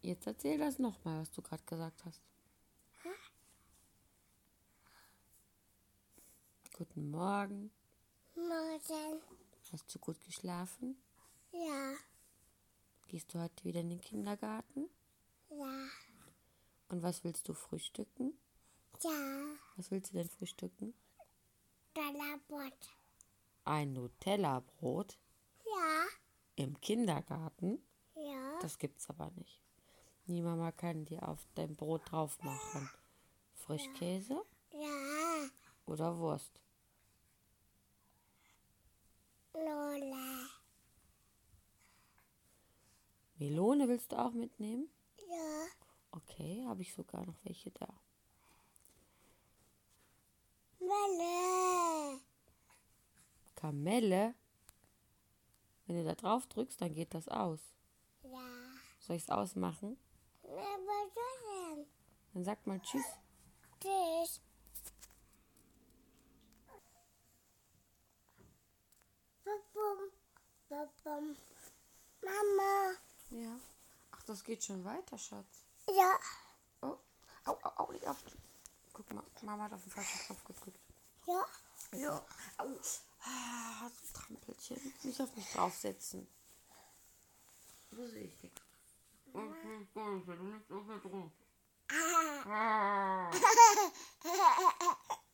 Jetzt erzähl das nochmal, was du gerade gesagt hast. Guten Morgen. Morgen. Hast du gut geschlafen? Ja. Gehst du heute wieder in den Kindergarten? Ja. Und was willst du frühstücken? Ja. Was willst du denn frühstücken? Dollarbrot. Ein Nutella-Brot Ja. im Kindergarten? Ja. Das gibt's aber nicht. Die Mama kann dir auf dein Brot drauf machen. Frischkäse Ja. oder Wurst? Lola. Melone willst du auch mitnehmen? Ja. Okay, habe ich sogar noch welche da. Melle. Kamelle? Wenn du da drauf drückst, dann geht das aus. Ja. Soll ich es ausmachen? Was soll denn? Dann sag mal Tschüss. Tschüss. Babum. Babum. Mama. Ja. Ach, das geht schon weiter, Schatz. Ja. Oh, au, au, au, nicht auf. Guck mal, Mama hat auf den falschen Knopf gedrückt. Ja. Ja. Au. Ah, so ein Trampelchen. Nicht auf mich draufsetzen. So sehe ich dich. Du liegst auf mir drum. Ah. Ah.